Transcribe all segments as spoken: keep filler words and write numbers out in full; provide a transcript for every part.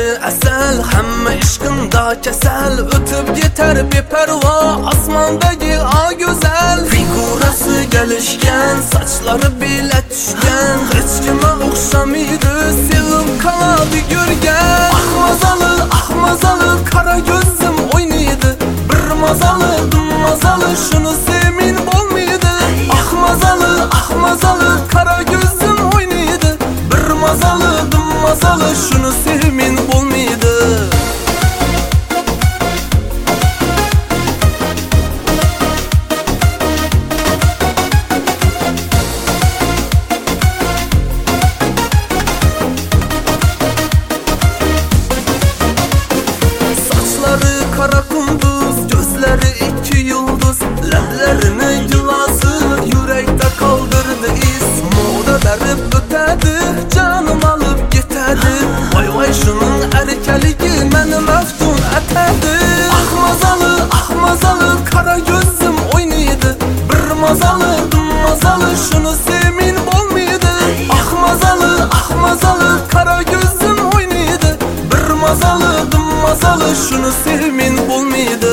asal, hamma ishqinda kasal. O'tib yetar beparvo osmondagi o go'zal. Figurasi galishgan, sochlari bela tushgan, hech kimga o'xshamaydi, sevim qanoti yurgan. Ah mazalı, ah mazalı, qara ko'zim o'ynaydi. Bir mazalı, bir mazalı, shuni semin bo'lmaydi. Ah mazalı, ah mazalı, qara ko'zim o'ynaydi. Bir mazalı, bir mazalı, shuni semin bo'lmaydi. Kara kunduz, gözleri iki yıldız, lablarini gülası yürekte kaldırdı iz. Moda derip ötedi, canım alıp gitedi. Vay vay şunun erkeligi meni meftun etedi. Ah mazalı, ah mazalı, kara gözüm oynaydı. Bir mazalı, bir mazalı, şunu semin bo'lmaydi. Ah mazalı, ah mazalı, kara gözüm oynaydı. Bir mazalı, bir mazalı, şunu semin bo'lmaydi.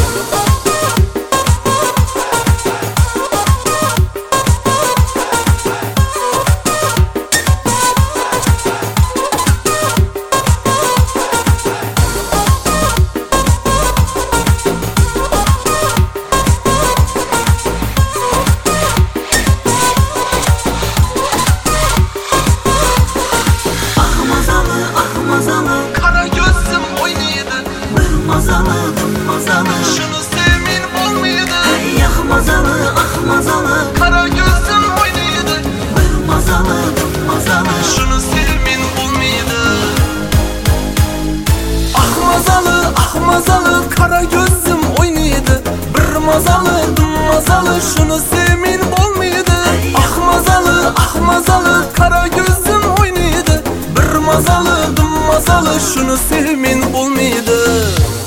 Kara gözüm oynaydı. Bir mazalı, bir mazalı, şunu semin bo'lmaydi. Hey ah mazalı, ah mazalı, kara gözüm oynaydı. Bir mazalı, bir mazalı, şunu semin bo'lmaydi. Ah mazalı, ah mazalı, kara gözüm oynaydı. Bir mazalı, bir mazalı, şunu semin bo'lmaydi. Ah mazalı, ah mazalı, kara gözüm oynaydı. Bir mazalı, bir mazalı, şunu semin bo'lmaydi.